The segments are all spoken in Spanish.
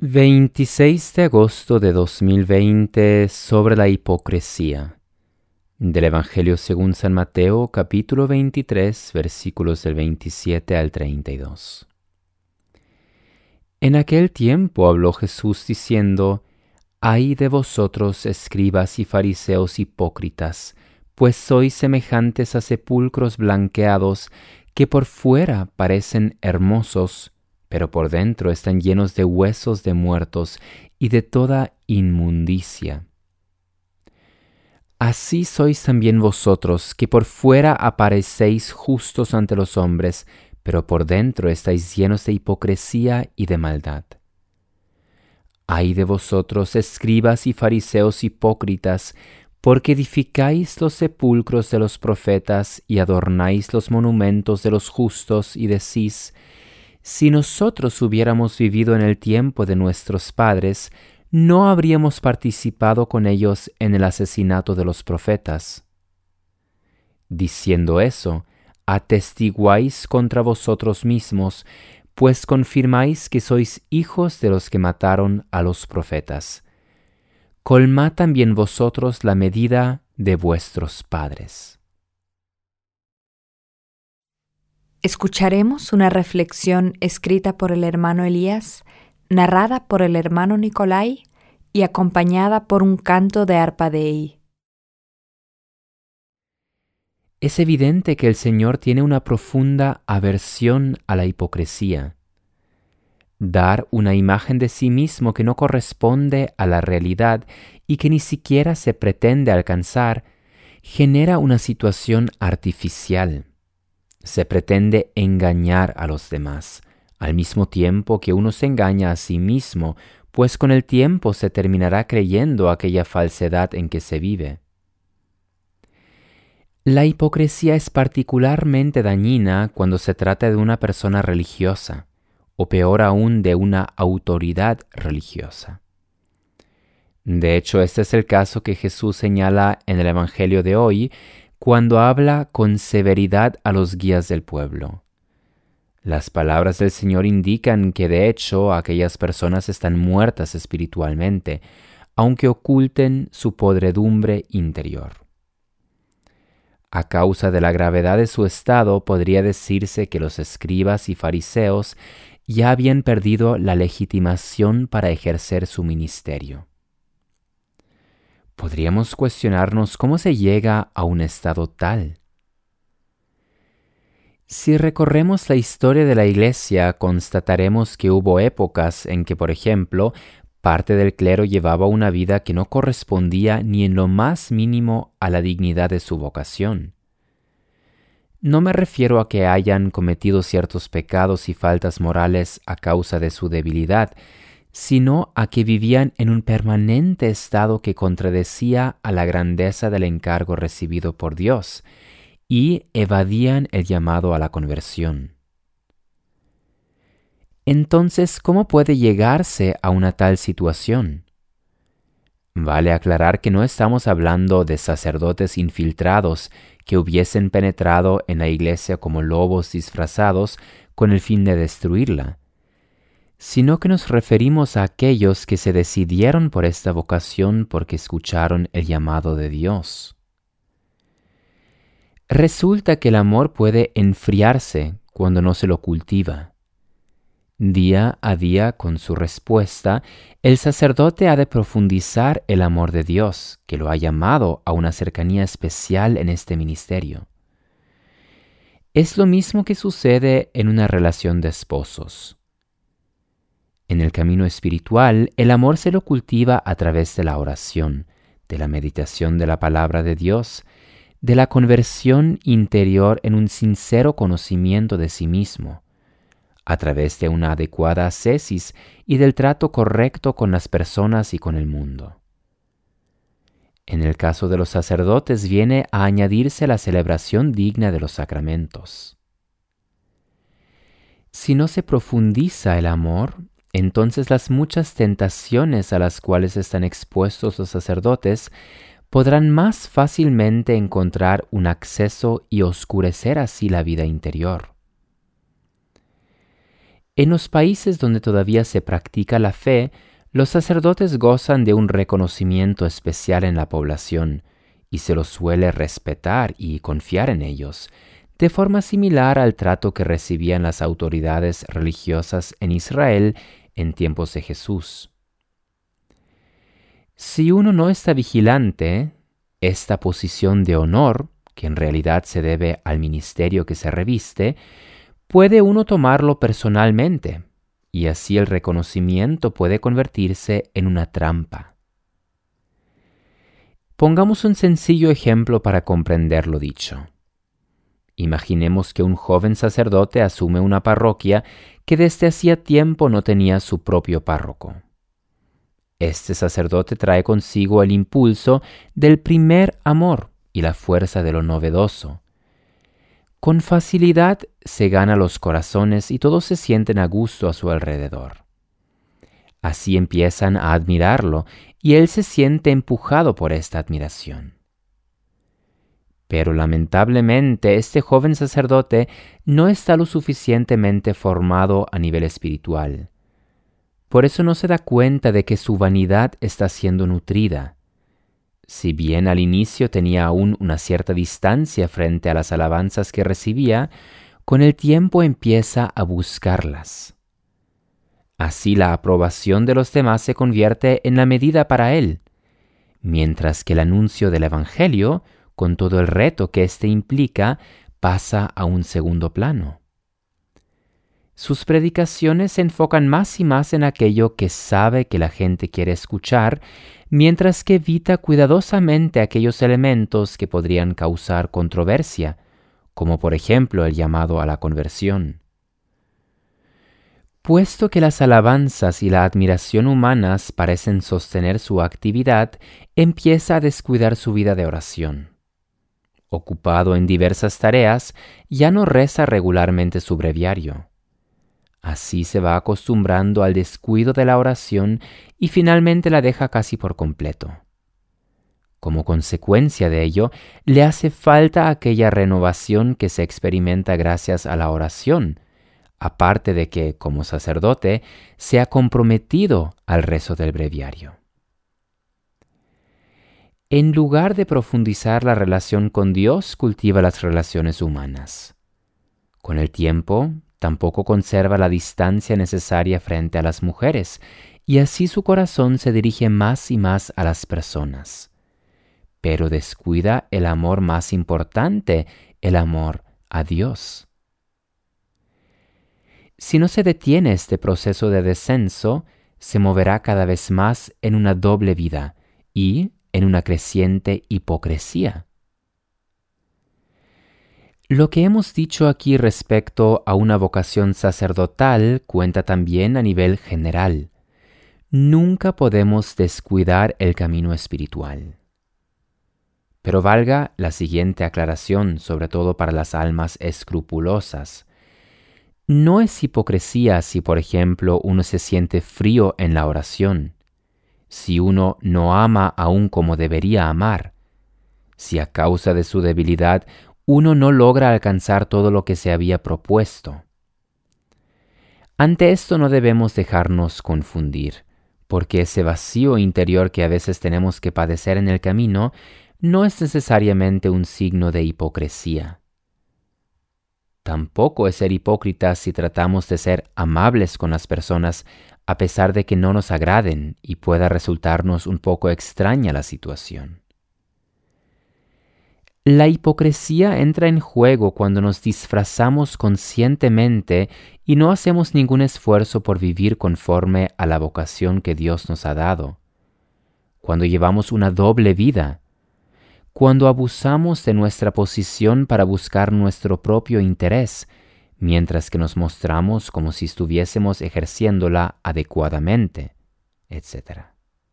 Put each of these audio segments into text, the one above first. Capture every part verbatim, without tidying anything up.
veintiséis de agosto de dos mil veinte sobre la hipocresía. Del Evangelio según San Mateo, capítulo veintitrés, versículos del veintisiete al treinta y dos. En aquel tiempo habló Jesús diciendo: «Ay de vosotros, escribas y fariseos hipócritas, pues sois semejantes a sepulcros blanqueados, que por fuera parecen hermosos, pero por dentro están llenos de huesos de muertos y de toda inmundicia. Así sois también vosotros, que por fuera aparecéis justos ante los hombres, pero por dentro estáis llenos de hipocresía y de maldad. Ay de vosotros, escribas y fariseos hipócritas, porque edificáis los sepulcros de los profetas y adornáis los monumentos de los justos, y decís: si nosotros hubiéramos vivido en el tiempo de nuestros padres, no habríamos participado con ellos en el asesinato de los profetas. Diciendo eso, atestiguáis contra vosotros mismos, pues confirmáis que sois hijos de los que mataron a los profetas. Colmad también vosotros la medida de vuestros padres». Escucharemos una reflexión escrita por el hermano Elías, narrada por el hermano Nicolai y acompañada por un canto de arpa Dei. Es evidente que el Señor tiene una profunda aversión a la hipocresía. Dar una imagen de sí mismo que no corresponde a la realidad y que ni siquiera se pretende alcanzar genera una situación artificial. Se pretende engañar a los demás, al mismo tiempo que uno se engaña a sí mismo, pues con el tiempo se terminará creyendo aquella falsedad en que se vive. La hipocresía es particularmente dañina cuando se trata de una persona religiosa, o peor aún de una autoridad religiosa. De hecho, este es el caso que Jesús señala en el Evangelio de hoy, cuando habla con severidad a los guías del pueblo. Las palabras del Señor indican que de hecho aquellas personas están muertas espiritualmente, aunque oculten su podredumbre interior. A causa de la gravedad de su estado, podría decirse que los escribas y fariseos ya habían perdido la legitimación para ejercer su ministerio. Podríamos cuestionarnos cómo se llega a un estado tal. Si recorremos la historia de la Iglesia, constataremos que hubo épocas en que, por ejemplo, parte del clero llevaba una vida que no correspondía ni en lo más mínimo a la dignidad de su vocación. No me refiero a que hayan cometido ciertos pecados y faltas morales a causa de su debilidad, sino a que vivían en un permanente estado que contradecía a la grandeza del encargo recibido por Dios y evadían el llamado a la conversión. Entonces, ¿cómo puede llegarse a una tal situación? Vale aclarar que no estamos hablando de sacerdotes infiltrados que hubiesen penetrado en la iglesia como lobos disfrazados con el fin de destruirla, sino que nos referimos a aquellos que se decidieron por esta vocación porque escucharon el llamado de Dios. Resulta que el amor puede enfriarse cuando no se lo cultiva. Día a día, con su respuesta, el sacerdote ha de profundizar el amor de Dios, que lo ha llamado a una cercanía especial en este ministerio. Es lo mismo que sucede en una relación de esposos. En el camino espiritual, el amor se lo cultiva a través de la oración, de la meditación de la palabra de Dios, de la conversión interior en un sincero conocimiento de sí mismo, a través de una adecuada ascesis y del trato correcto con las personas y con el mundo. En el caso de los sacerdotes viene a añadirse la celebración digna de los sacramentos. Si no se profundiza el amor, entonces las muchas tentaciones a las cuales están expuestos los sacerdotes podrán más fácilmente encontrar un acceso y oscurecer así la vida interior. En los países donde todavía se practica la fe, los sacerdotes gozan de un reconocimiento especial en la población y se los suele respetar y confiar en ellos, de forma similar al trato que recibían las autoridades religiosas en Israel en tiempos de Jesús. Si uno no está vigilante, esta posición de honor, que en realidad se debe al ministerio que se reviste, puede uno tomarlo personalmente, y así el reconocimiento puede convertirse en una trampa. Pongamos un sencillo ejemplo para comprender lo dicho. Imaginemos que un joven sacerdote asume una parroquia que desde hacía tiempo no tenía su propio párroco. Este sacerdote trae consigo el impulso del primer amor y la fuerza de lo novedoso. Con facilidad se gana los corazones y todos se sienten a gusto a su alrededor. Así empiezan a admirarlo y él se siente empujado por esta admiración. Pero lamentablemente este joven sacerdote no está lo suficientemente formado a nivel espiritual. Por eso no se da cuenta de que su vanidad está siendo nutrida. Si bien al inicio tenía aún una cierta distancia frente a las alabanzas que recibía, con el tiempo empieza a buscarlas. Así la aprobación de los demás se convierte en la medida para él, mientras que el anuncio del Evangelio, con todo el reto que éste implica, pasa a un segundo plano. Sus predicaciones se enfocan más y más en aquello que sabe que la gente quiere escuchar, mientras que evita cuidadosamente aquellos elementos que podrían causar controversia, como por ejemplo el llamado a la conversión. Puesto que las alabanzas y la admiración humanas parecen sostener su actividad, empieza a descuidar su vida de oración. Ocupado en diversas tareas, ya no reza regularmente su breviario. Así se va acostumbrando al descuido de la oración y finalmente la deja casi por completo. Como consecuencia de ello, le hace falta aquella renovación que se experimenta gracias a la oración, aparte de que, como sacerdote, se ha comprometido al rezo del breviario. En lugar de profundizar la relación con Dios, cultiva las relaciones humanas. Con el tiempo, tampoco conserva la distancia necesaria frente a las mujeres, y así su corazón se dirige más y más a las personas. Pero descuida el amor más importante, el amor a Dios. Si no se detiene este proceso de descenso, se moverá cada vez más en una doble vida y en una creciente hipocresía. Lo que hemos dicho aquí respecto a una vocación sacerdotal cuenta también a nivel general. Nunca podemos descuidar el camino espiritual. Pero valga la siguiente aclaración, sobre todo para las almas escrupulosas. No es hipocresía si, por ejemplo, uno se siente frío en la oración, si uno no ama aún como debería amar, si a causa de su debilidad uno no logra alcanzar todo lo que se había propuesto. Ante esto no debemos dejarnos confundir, porque ese vacío interior que a veces tenemos que padecer en el camino no es necesariamente un signo de hipocresía. Tampoco es ser hipócritas si tratamos de ser amables con las personas a pesar de que no nos agraden y pueda resultarnos un poco extraña la situación. La hipocresía entra en juego cuando nos disfrazamos conscientemente y no hacemos ningún esfuerzo por vivir conforme a la vocación que Dios nos ha dado. Cuando llevamos una doble vida, cuando abusamos de nuestra posición para buscar nuestro propio interés, mientras que nos mostramos como si estuviésemos ejerciéndola adecuadamente, etcétera.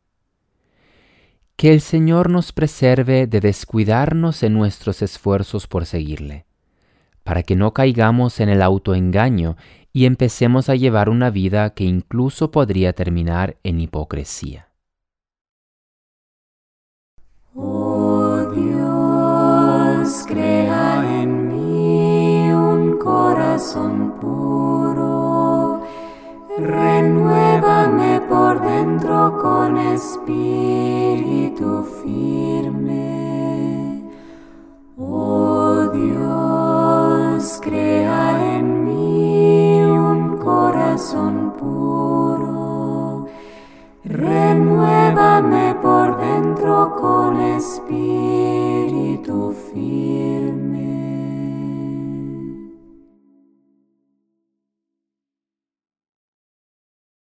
Que el Señor nos preserve de descuidarnos en nuestros esfuerzos por seguirle, para que no caigamos en el autoengaño y empecemos a llevar una vida que incluso podría terminar en hipocresía. Oh Dios, crea en mí un corazón puro dentro con espíritu firme. Oh Dios, crea en mí un corazón puro. Renuévame por dentro con espíritu firme.